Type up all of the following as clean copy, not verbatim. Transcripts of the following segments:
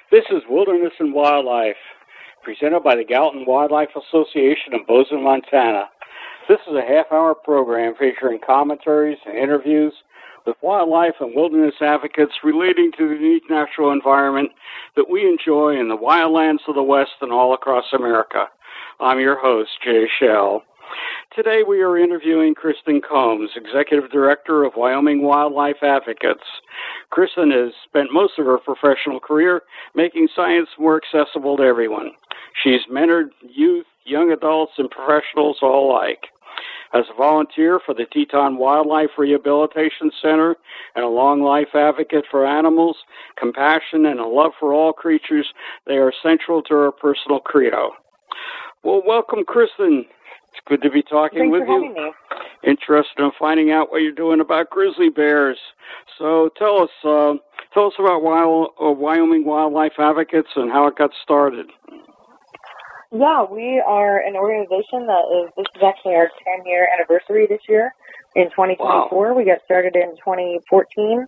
This is Wilderness and Wildlife, presented by the Gallatin Wildlife Association in Bozeman, Montana. This is a half-hour program featuring commentaries and interviews with wildlife and wilderness advocates relating to the unique natural environment that we enjoy in the wildlands of the West and all across America. I'm your host, Jay Shell. Today we are interviewing Kristen Combs, Executive Director of Wyoming Wildlife Advocates. Kristen has spent most of her professional career making science more accessible to everyone. She's mentored youth, young adults, and professionals all alike. As a volunteer for the Teton Wildlife Rehabilitation Center and a long life advocate for animals, compassion and a love for all creatures, they are central to her personal credo. Well, welcome, Kristen. It's good to be talking with you. Thanks for having me. Interested in finding out what you're doing about grizzly bears. So tell us about Wyoming Wildlife Advocates and how it got started. Yeah, we are an organization this is actually our 10-year anniversary this year in 2024. Wow. We got started in 2014.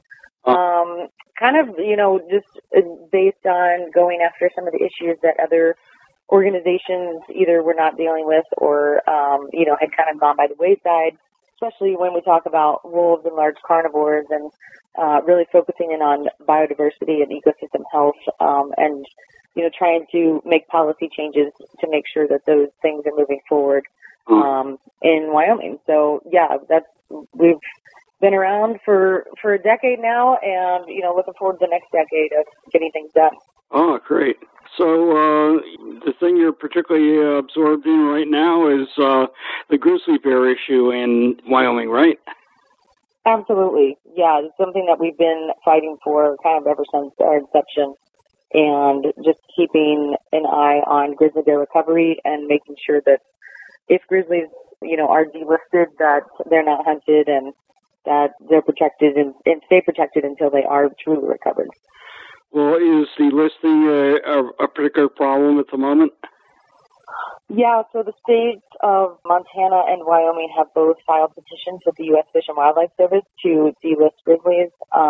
Just based on going after some of the issues that other organizations either were not dealing with or, had kind of gone by the wayside, especially when we talk about wolves and large carnivores and really focusing in on biodiversity and ecosystem health and, trying to make policy changes to make sure that those things are moving forward in Wyoming. So, yeah, we've been around for a decade now and, looking forward to the next decade of getting things done. Oh, great. So the thing you're particularly absorbed in right now is the grizzly bear issue in Wyoming, right? Absolutely. Yeah, it's something that we've been fighting for kind of ever since our inception, and just keeping an eye on grizzly bear recovery and making sure that if grizzlies, are delisted, that they're not hunted and that they're protected and stay protected until they are truly recovered. Well, is delisting a particular problem at the moment? Yeah, so the states of Montana and Wyoming have both filed petitions with the U.S. Fish and Wildlife Service to delist grizzlies.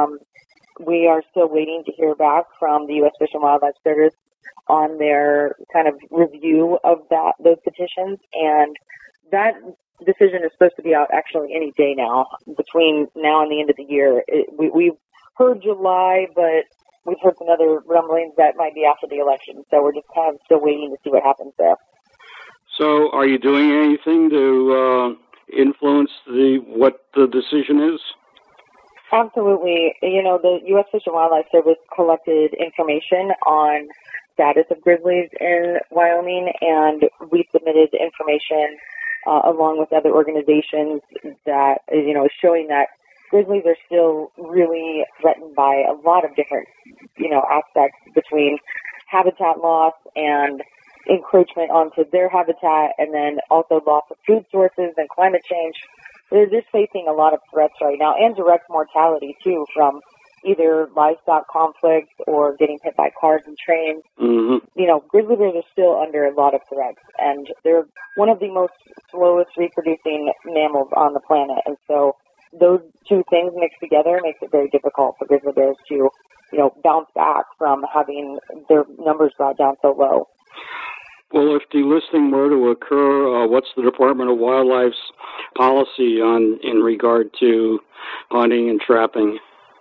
We are still waiting to hear back from the U.S. Fish and Wildlife Service on their kind of review of those petitions, and that decision is supposed to be out actually any day now. Between now and the end of the year, we've heard July, but we've heard some other rumblings that might be after the election, so we're just kind of still waiting to see what happens there. So are you doing anything to influence what the decision is? Absolutely. The U.S. Fish and Wildlife Service collected information on status of grizzlies in Wyoming, and we submitted information along with other organizations that, showing that grizzlies are still really threatened by a lot of different, aspects between habitat loss and encroachment onto their habitat, and then also loss of food sources and climate change. They're just facing a lot of threats right now, and direct mortality, too, from either livestock conflicts or getting hit by cars and trains. Mm-hmm. Grizzly bears are still under a lot of threats, and they're one of the most slowest reproducing mammals on the planet, and so those two things mixed together makes it very difficult for grizzly bears to, bounce back from having their numbers brought down so low. Well, if delisting were to occur, what's the Department of Wildlife's policy in regard to hunting and trapping?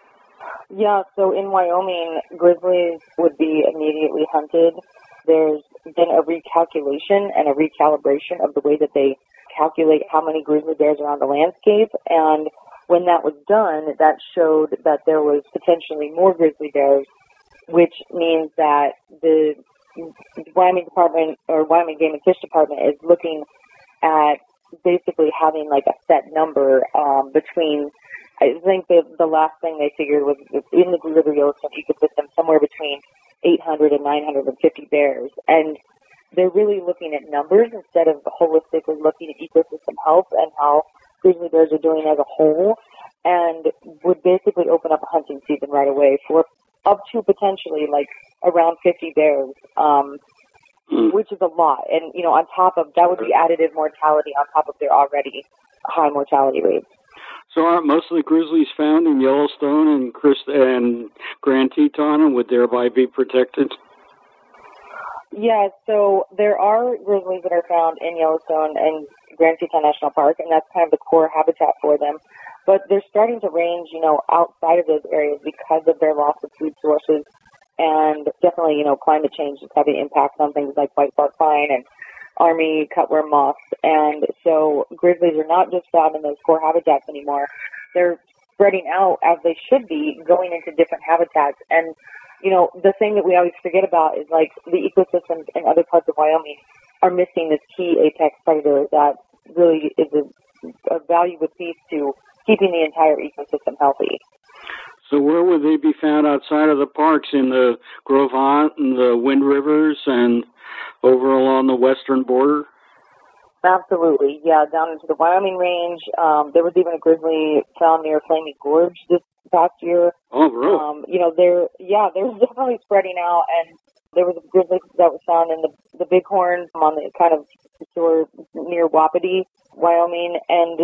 Yeah, so in Wyoming, grizzlies would be immediately hunted. There's been a recalculation and a recalibration of the way that they calculate how many grizzly bears are on the landscape, and when that was done, that showed that there was potentially more grizzly bears, which means that the Wyoming Department or Wyoming Game and Fish Department is looking at basically having like a set number between, I think the last thing they figured was in the Greater Yellowstone ecosystem somewhere between 800 and 950 bears, and they're really looking at numbers instead of holistically looking at ecosystem health and how grizzly bears are doing as a whole, and would basically open up a hunting season right away for up to potentially like around 50 bears, which is a lot. And, on top of that would be additive mortality on top of their already high mortality rates. So aren't most of the grizzlies found in Yellowstone and Grand Teton and would thereby be protected? Yeah, so there are grizzlies that are found in Yellowstone and Grand Teton National Park, and that's kind of the core habitat for them. But they're starting to range, outside of those areas because of their loss of food sources, and definitely, climate change is having impacts on things like white bark pine and army cutworm moths. And so grizzlies are not just found in those core habitats anymore. They're spreading out as they should be, going into different habitats. And the thing that we always forget about is like the ecosystems in other parts of Wyoming are missing this key apex predator that really is a valuable piece to keeping the entire ecosystem healthy. So where would they be found outside of the parks? In the Gros Ventre and the Wind Rivers and over along the western border? Absolutely, yeah, down into the Wyoming range. There was even a grizzly found near Flaming Gorge this past year. Oh, really? They're definitely spreading out, and there was a grizzly that was found in the Bighorn on the kind of shore near Wapiti, Wyoming, and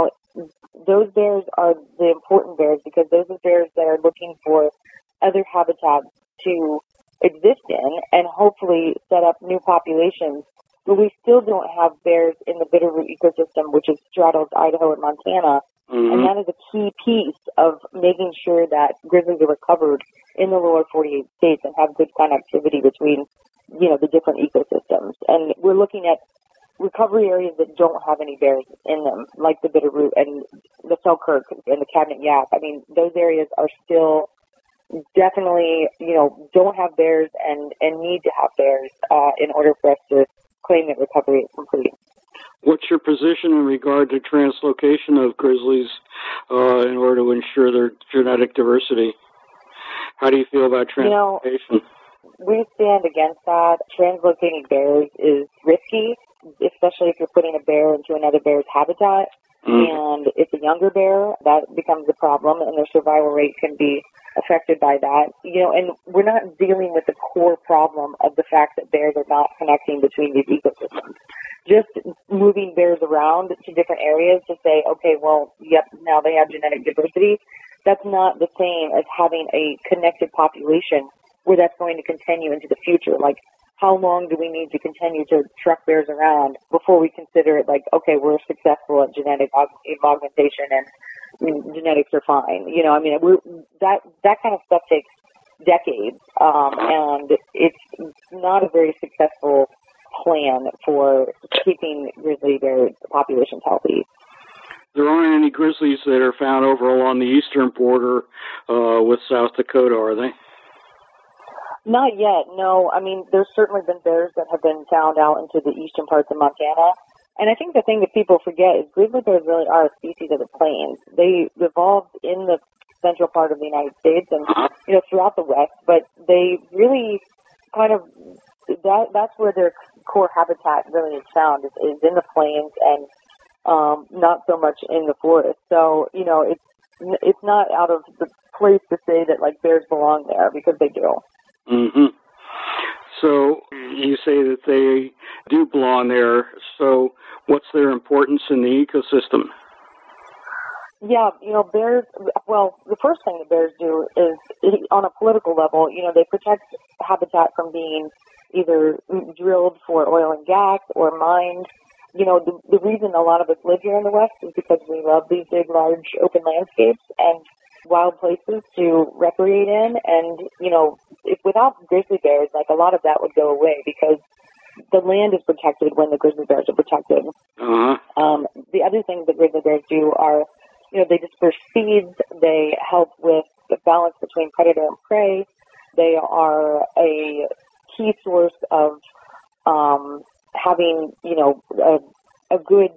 those bears are the important bears because those are bears that are looking for other habitats to exist in and hopefully set up new populations. But we still don't have bears in the Bitterroot ecosystem, which is straddles Idaho and Montana. Mm-hmm. And that is a key piece of making sure that grizzlies are recovered in the lower 48 states and have good connectivity between, the different ecosystems. And we're looking at recovery areas that don't have any bears in them, like the Bitterroot and the Selkirk and the Cabinet Yaak. I mean, those areas are still definitely, don't have bears and need to have bears in order for us to claim that recovery is complete. What's your position in regard to translocation of grizzlies in order to ensure their genetic diversity? How do you feel about translocation? We stand against that. Translocating bears is risky, especially if you're putting a bear into another bear's habitat. And it's a younger bear, that becomes a problem, and their survival rate can be affected by that. And we're not dealing with the core problem of the fact that bears are not connecting between these ecosystems. Just moving bears around to different areas to say, okay, well, yep, now they have genetic diversity, that's not the same as having a connected population where that's going to continue into the future. Like, how long do we need to continue to truck bears around before we consider it like, okay, we're successful at genetic augmentation and genetics are fine? That kind of stuff takes decades, and it's not a very successful plan for keeping grizzly bear populations healthy. There aren't any grizzlies that are found over along the eastern border with South Dakota, are they? Not yet, no. I mean, there's certainly been bears that have been found out into the eastern parts of Montana. And I think the thing that people forget is grizzly bears really are a species of the plains. They evolved in the central part of the United States and, throughout the West, but they really kind of, that's where their core habitat really is found, is in the plains and not so much in the forest. So, it's not out of the place to say that, like, bears belong there, because they do. Mm-hmm. So you say that they do belong there. So what's their importance in the ecosystem? Yeah, bears, well, the first thing that bears do is, on a political level, they protect habitat from being either drilled for oil and gas or mined. The reason a lot of us live here in the West is because we love these big, large, open landscapes and wild places to recreate in. And, if without grizzly bears, like, a lot of that would go away because the land is protected when the grizzly bears are protected. Uh-huh. The other things that grizzly bears do are, they disperse seeds. They help with the balance between predator and prey. They are a key source of having, a good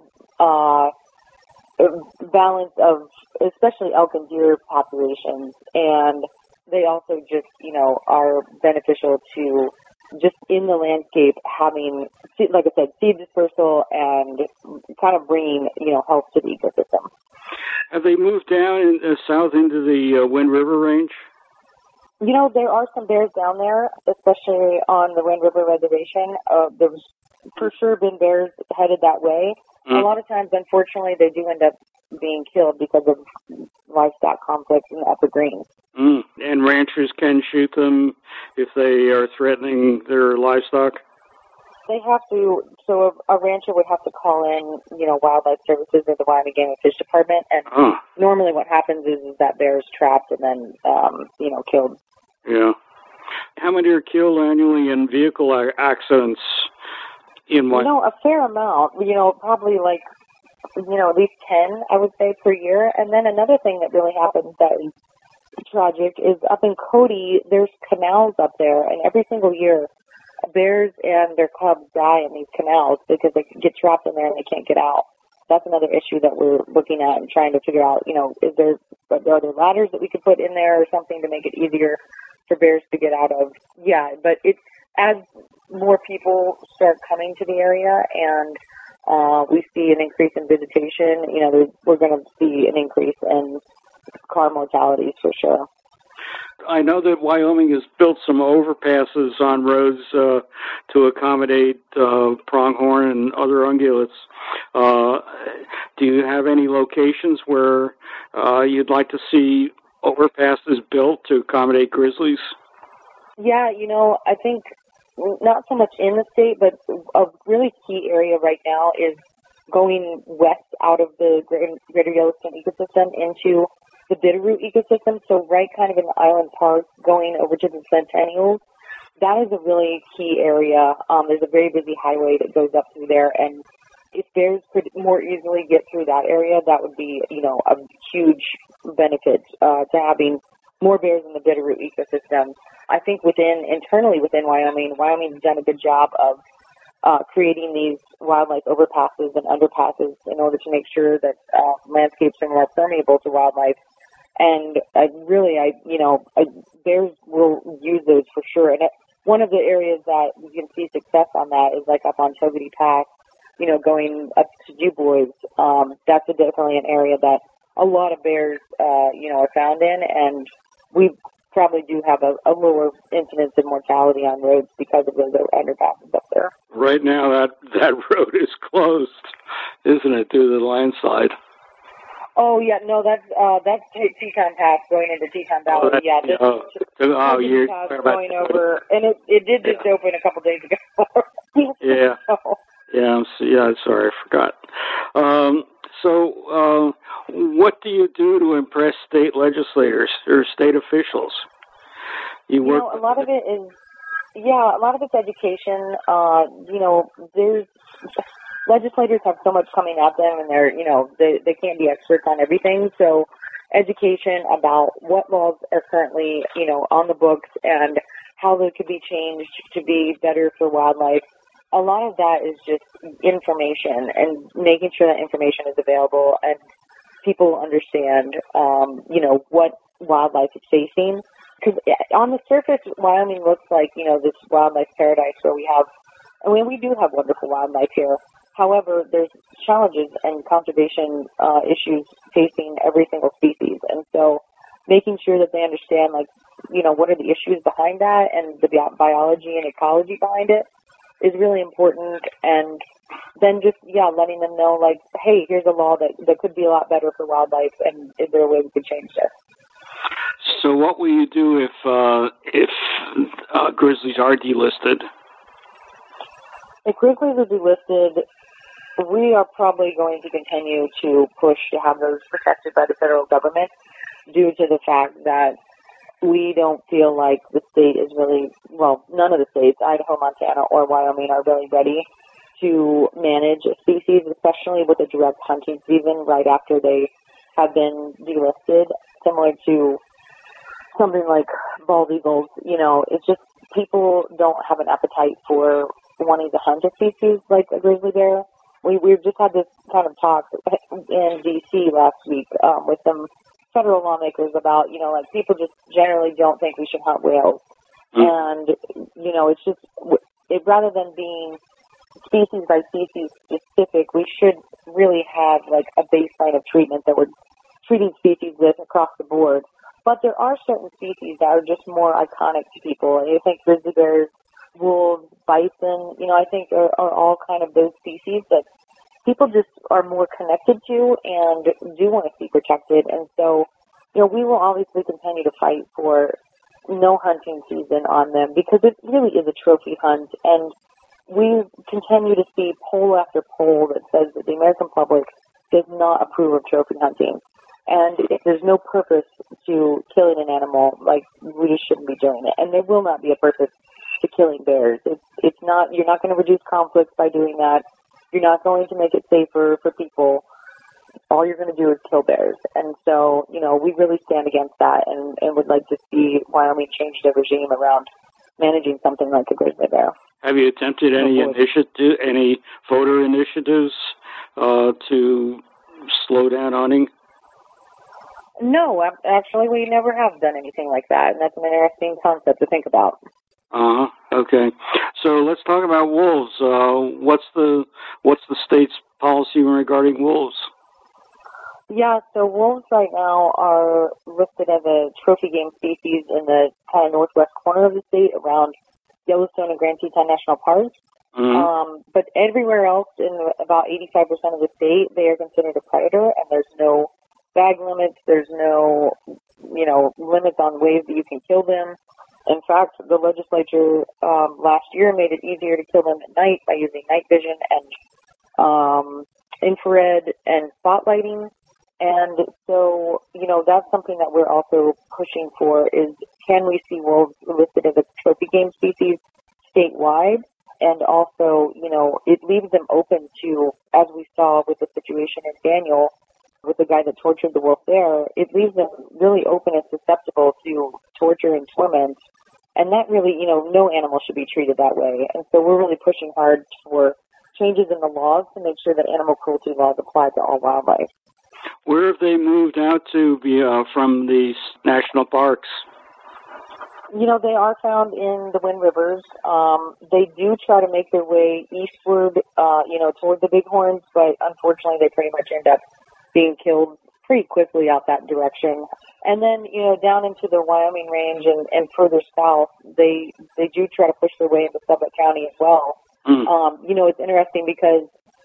balance of especially elk and deer populations. And they also just, are beneficial to just in the landscape having, like I said, seed dispersal and kind of bringing, health to the ecosystem. Have they moved down south into the Wind River range? There are some bears down there, especially on the Wind River Reservation. There's for sure been bears headed that way. A lot of times, unfortunately, they do end up being killed because of livestock conflicts in the upper greens. And ranchers can shoot them if they are threatening their livestock? They have to, so a rancher would have to call in, Wildlife Services or the Wyoming Game and Fish Department, and normally what happens is that bear is trapped and then, killed. Yeah. How many are killed annually in vehicle accidents in Wyoming? A fair amount, probably at least 10, I would say, per year. And then another thing that really happens that is tragic is up in Cody, there's canals up there, and every single year, bears and their cubs die in these canals because they get trapped in there and they can't get out. That's another issue that we're looking at and trying to figure out, are there ladders that we could put in there or something to make it easier for bears to get out of? Yeah, but it's as more people start coming to the area and we see an increase in visitation, we're going to see an increase in car mortalities for sure. I know that Wyoming has built some overpasses on roads to accommodate pronghorn and other ungulates. Do you have any locations where you'd like to see overpasses built to accommodate grizzlies? Yeah, I think not so much in the state, but a really key area right now is going west out of the Greater Yellowstone ecosystem into the Bitterroot ecosystem, so right kind of in the Island Park, going over to the Centennials. That is a really key area. There's a very busy highway that goes up through there, and if bears could more easily get through that area, that would be, a huge benefit to having more bears in the Bitterroot ecosystem. I think internally within Wyoming's done a good job of creating these wildlife overpasses and underpasses in order to make sure that landscapes are more permeable to wildlife. And bears will use those for sure. And one of the areas that you can see success on that is like up on Togety Pass, going up to DuBois. That's definitely an area that a lot of bears, are found in. And we probably do have a lower incidence of mortality on roads because of those underpasses up there. Right now, that road is closed, isn't it, due to the landslide? Oh yeah, no, that's Teton Pass going into Teton Valley. You're talking about going over, and it did just open a couple days ago. Yeah. Sorry, I forgot. So, what do you do to impress state legislators or state officials? A lot of it's education. There's legislators have so much coming at them, and they can't be experts on everything. So, education about what laws are currently on the books and how they could be changed to be better for wildlife. A lot of that is just information and making sure that information is available and people understand, what wildlife is facing. Because on the surface, Wyoming looks like, this wildlife paradise where we do have wonderful wildlife here. However, there's challenges and conservation issues facing every single species. And so making sure that they understand, what are the issues behind that and the biology and ecology behind it is really important. And then just, letting them know, hey, here's a law that could be a lot better for wildlife, and is there a way we could change this? So what will you do if grizzlies are delisted? If grizzlies are delisted, we are probably going to continue to push to have those protected by the federal government due to the fact that we don't feel like the state is really, none of the states, Idaho, Montana, or Wyoming, are really ready to manage a species, especially with a direct hunting season right after they have been delisted, similar to something like bald eagles. It's just people don't have an appetite for wanting to hunt a species like a grizzly bear. We've just had this kind of talk in D.C. last week with some federal lawmakers about, people just generally don't think we should hunt whales. And, it's just, rather than being species by species specific, we should really have, a baseline of treatment that we're treating species with across the board. But there are certain species that are just more iconic to people. And I think grizzly bears, wolves, bison, I think are all kind of those species that people just are more connected to and do want to see protected. And so, we will obviously continue to fight for no hunting season on them because it really is a trophy hunt. And we continue to see poll after poll that says that the American public does not approve of trophy hunting. And if there's no purpose to killing an animal, we just shouldn't be doing it. And there will not be a purpose to killing bears. It's not, you're not going to reduce conflict by doing that. You're not going to make it safer for people. All you're going to do is kill bears. And so, we really stand against that and would like to see Wyoming change their regime around managing something like a grizzly bear. Have you attempted any voter initiatives to slow down hunting? No, actually, we never have done anything like that, and that's an interesting concept to think about. Okay. So let's talk about wolves. What's the state's policy regarding wolves? Yeah, so wolves right now are listed as a trophy game species in the kind of northwest corner of the state around Yellowstone and Grand Teton National Parks. Mm-hmm. But everywhere else in about 85% of the state, they are considered a predator, and there's no bag limits. There's no, limits on ways that you can kill them. In fact, the legislature last year made it easier to kill them at night by using night vision and infrared and spotlighting. And so, that's something that we're also pushing for is, can we see wolves listed as a trophy game species statewide? And also, it leaves them open to, as we saw with the situation in Daniel, with the guy that tortured the wolf there, it leaves them really open and susceptible to torture and torment. And that really, no animal should be treated that way. And so we're really pushing hard for changes in the laws to make sure that animal cruelty laws apply to all wildlife. Where have they moved out to from these national parks? They are found in the Wind Rivers. They do try to make their way eastward, toward the Bighorns, but unfortunately they pretty much end up being killed pretty quickly out that direction. And then, down into the Wyoming range and further south, they do try to push their way into Summit County as well. Mm. It's interesting because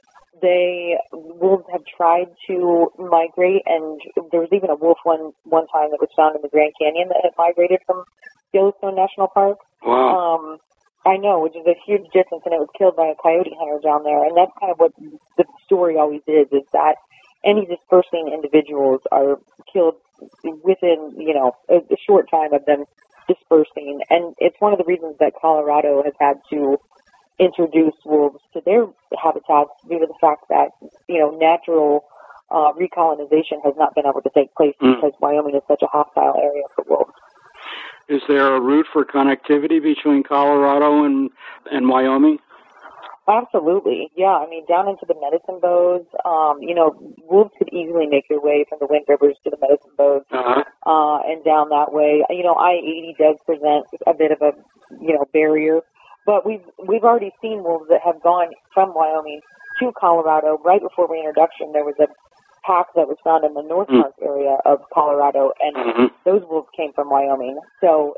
wolves have tried to migrate, and there was even a wolf one time that was found in the Grand Canyon that had migrated from Yellowstone National Park. Wow. I know, which is a huge distance, and it was killed by a coyote hunter down there. And that's kind of what the story always is that any dispersing individuals are killed within, a short time of them dispersing. And it's one of the reasons that Colorado has had to introduce wolves to their habitats due to the fact that, natural recolonization has not been able to take place because Wyoming is such a hostile area for wolves. Is there a route for connectivity between Colorado and Wyoming? Absolutely. Yeah. I mean, down into the Medicine Bows, wolves could easily make their way from the Wind Rivers to the Medicine Bows, and down that way. I-80 does present a bit of a, barrier, but we've already seen wolves that have gone from Wyoming to Colorado. Right before reintroduction, there was a pack that was found in the North Park area of Colorado, and those wolves came from Wyoming. So,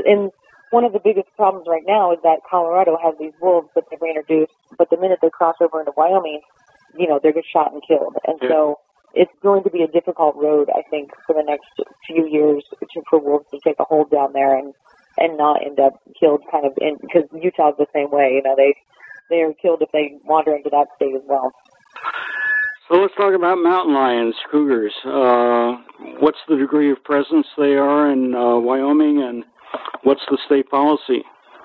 one of the biggest problems right now is that Colorado has these wolves that they've reintroduced, but the minute they cross over into Wyoming, they're just shot and killed. And so it's going to be a difficult road, I think, for the next few years for wolves to take a hold down there and not end up killed because Utah's the same way. They are killed if they wander into that state as well. So let's talk about mountain lions, cougars. What's the degree of presence they are in Wyoming, and what's the state policy?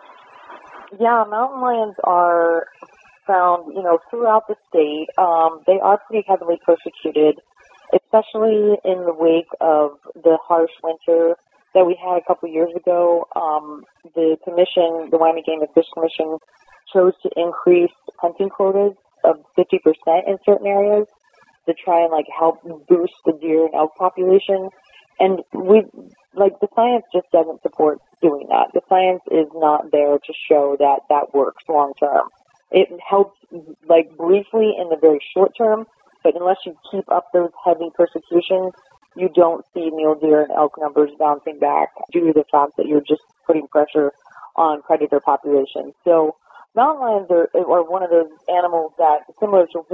Yeah, mountain lions are found, throughout the state. They are pretty heavily persecuted, especially in the wake of the harsh winter that we had a couple years ago. The Wyoming Game and Fish Commission, chose to increase hunting quotas of 50% in certain areas to try and help boost the deer and elk population. And the science just doesn't support doing that. The science is not there to show that works long term. It helps briefly in the very short term, but unless you keep up those heavy persecutions, you don't see mule deer and elk numbers bouncing back due to the fact that you're just putting pressure on predator populations. So mountain lions are one of those animals that, similar to wolves,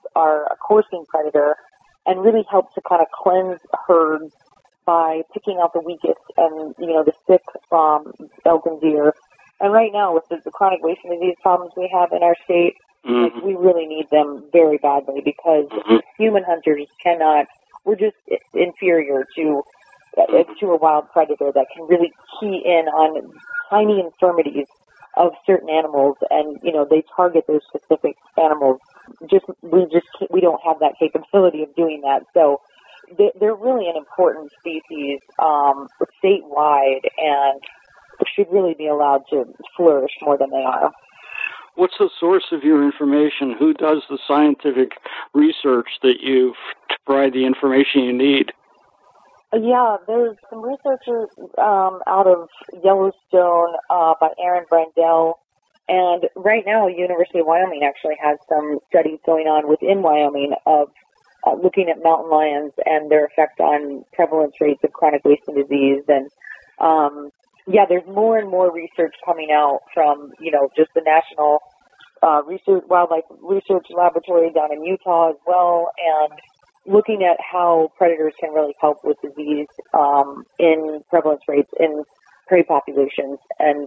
are a coursing predator and really help to kind of cleanse herds by picking out the weakest and, the sick from elk and deer. And right now, with the chronic wasting disease problems we have in our state, we really need them very badly because human hunters we're just inferior to a wild predator that can really key in on tiny infirmities of certain animals, and they target those specific animals. We don't have that capability of doing that. So they're really an important species statewide, and should really be allowed to flourish more than they are. What's the source of your information? Who does the scientific research that you provide the information you need? Yeah, there's some researchers out of Yellowstone by Aaron Brandell, and right now University of Wyoming actually has some studies going on within Wyoming of looking at mountain lions and their effect on prevalence rates of chronic wasting disease. And there's more and more research coming out from just the National Wildlife Research Laboratory down in Utah as well, and looking at how predators can really help with disease in prevalence rates in prey populations, and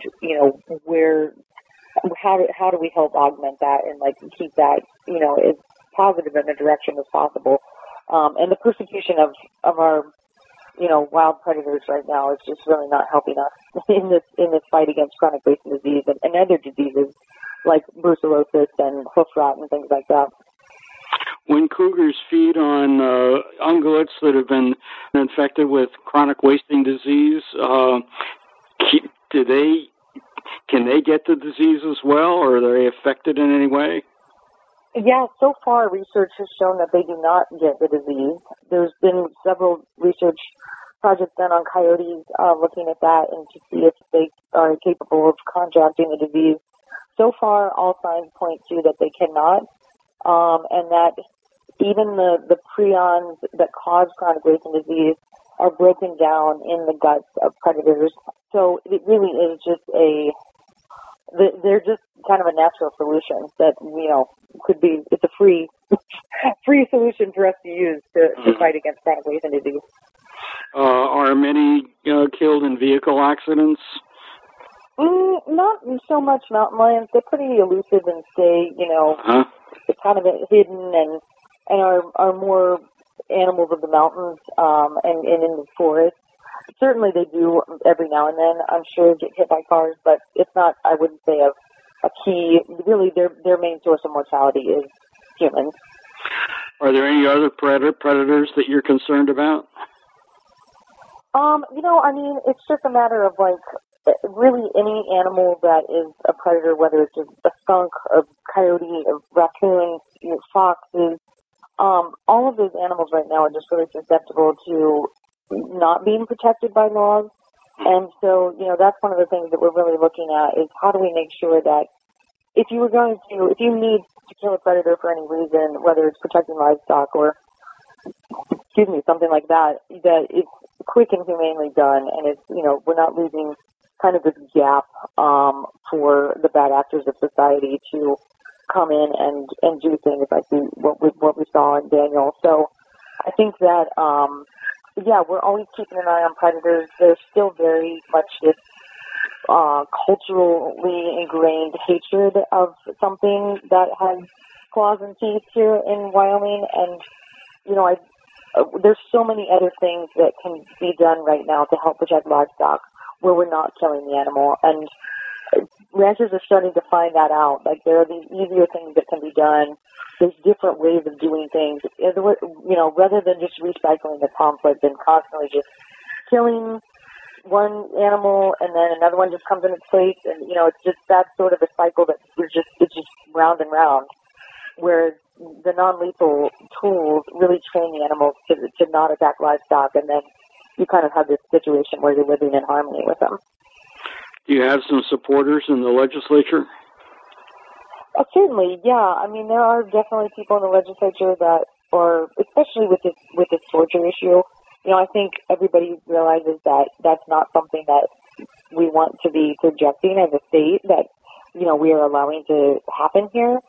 how do we help augment that and keep that as positive in a direction as possible. And the persecution of our wild predators right now is just really not helping us in this fight against chronic wasting disease and other diseases like brucellosis and hoof rot and things like that. When cougars feed on ungulates that have been infected with chronic wasting disease, can they get the disease as well, or are they affected in any way? Yeah, so far research has shown that they do not get the disease. There's been several research projects done on coyotes looking at that and to see if they are capable of contracting the disease. So far, all signs point to that they cannot, and that even the prions that cause chronic wasting disease are broken down in the guts of predators. So it really is just they're just kind of a natural solution that, could be, it's a free solution for us to use to fight against chronic wasting disease. Are many killed in vehicle accidents? Not so much mountain lions. They're pretty elusive and stay, kind of hidden and are more animals of the mountains and in the forest. Certainly they do every now and then, I'm sure, get hit by cars, but it's not, I wouldn't say, a key. Really, their main source of mortality is humans. Are there any other predators that you're concerned about? It's just a matter of, really any animal that is a predator, whether it's a skunk, a coyote, a raccoon, foxes. All of those animals right now are just really susceptible to not being protected by laws. And so, that's one of the things that we're really looking at is how do we make sure that if you need to kill a predator for any reason, whether it's protecting livestock or, something like that, that it's quick and humanely done, and it's, we're not losing kind of this gap for the bad actors of society to come in and do things like what we saw in Daniel. So I think that, we're always keeping an eye on predators. There's still very much this culturally ingrained hatred of something that has claws and teeth here in Wyoming. And, there's so many other things that can be done right now to help protect livestock where we're not killing the animal. And ranchers are starting to find that out. There are these easier things that can be done. There's different ways of doing things. Rather than just recycling the conflict and constantly just killing one animal and then another one just comes in its place, and it's just that sort of a cycle that it's just round and round. Whereas the non-lethal tools really train the animals to not attack livestock, and then you kind of have this situation where you're living in harmony with them. Do you have some supporters in the legislature? Certainly, yeah. There are definitely people in the legislature that are, especially with this torture issue. I think everybody realizes that that's not something that we want to be projecting as a state that, we are allowing to happen here.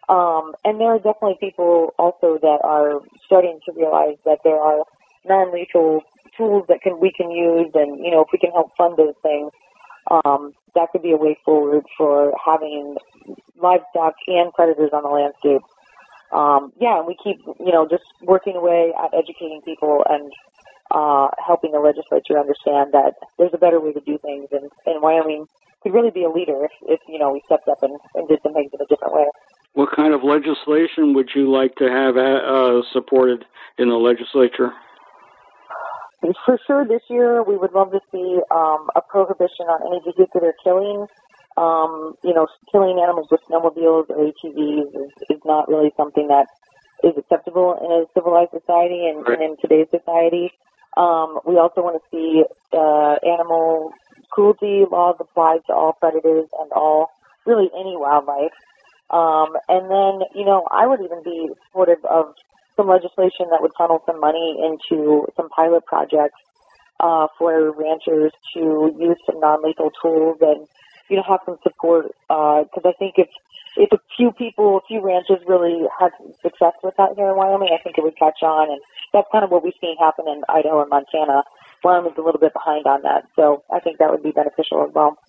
And there are definitely people also that are starting to realize that there are non-lethal tools that we can use, and if we can help fund those things, that could be a way forward for having livestock and predators on the landscape. And we keep just working away at educating people and helping the legislature understand that there's a better way to do things, and Wyoming could really be a leader if we stepped up and did some things in a different way. What kind of legislation would you like to have supported in the legislature? For sure, this year we would love to see a prohibition on any vehicular killing. Killing animals with snowmobiles or ATVs is not really something that is acceptable in a civilized society and in today's society. We also want to see animal cruelty laws applied to all predators and really any wildlife. And then, I would even be supportive of some legislation that would funnel some money into some pilot projects for ranchers to use some non-lethal tools and, have some support. Because I think if a few ranchers really had success with that here in Wyoming, I think it would catch on. And that's kind of what we've seen happen in Idaho and Montana. Wyoming's a little bit behind on that. So I think that would be beneficial as well.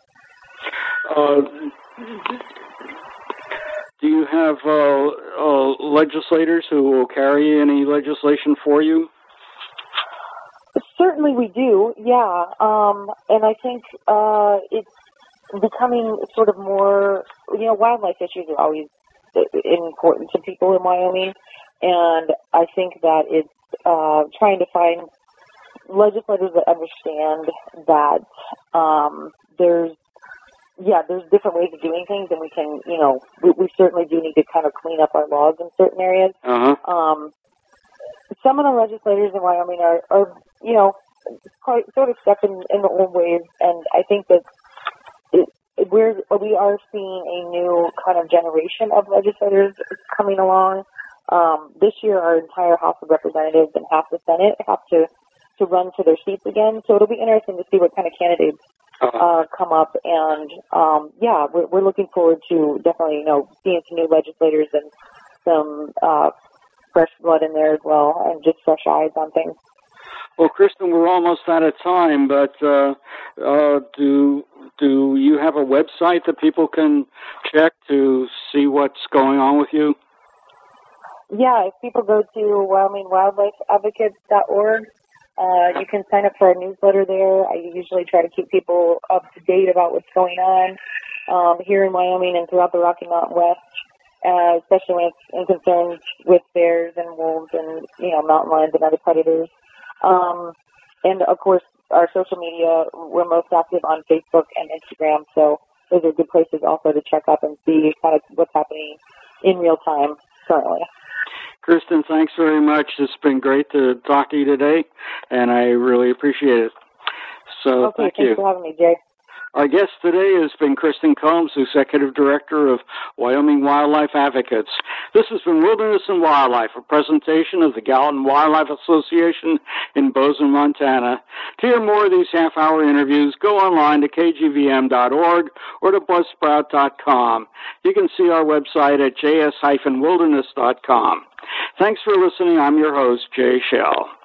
Do you have legislators who will carry any legislation for you? Certainly we do, yeah. And I think it's becoming sort of more, wildlife issues are always important to people in Wyoming. And I think that it's trying to find legislators that understand that there's different ways of doing things, and we can, we certainly do need to kind of clean up our laws in certain areas. Some of the legislators in Wyoming are quite sort of stuck in the old ways, and I think that we are seeing a new kind of generation of legislators coming along. This year, our entire House of Representatives and half the Senate have to run for their seats again, so it'll be interesting to see what kind of candidates come up, and we're looking forward to definitely seeing some new legislators and some fresh blood in there as well, and just fresh eyes on things. Well, Kristen, we're almost out of time, but do you have a website that people can check to see what's going on with you? Yeah, if people go to WyomingWildlifeAdvocates.org, you can sign up for our newsletter there. I usually try to keep people up to date about what's going on here in Wyoming and throughout the Rocky Mountain West, especially when it's in concerns with bears and wolves and, mountain lions and other predators. And, of course, our social media, we're most active on Facebook and Instagram, so those are good places also to check up and see kind of what's happening in real time currently. Kristen, thanks very much. It's been great to talk to you today, and I really appreciate it. So thank you. Thanks for having me, Jay. Our guest today has been Kristen Combs, Executive Director of Wyoming Wildlife Advocates. This has been Wilderness and Wildlife, a presentation of the Gallatin Wildlife Association in Bozeman, Montana. To hear more of these half-hour interviews, go online to kgvm.org or to buzzsprout.com. You can see our website at js-wilderness.com. Thanks for listening. I'm your host, Jay Shell.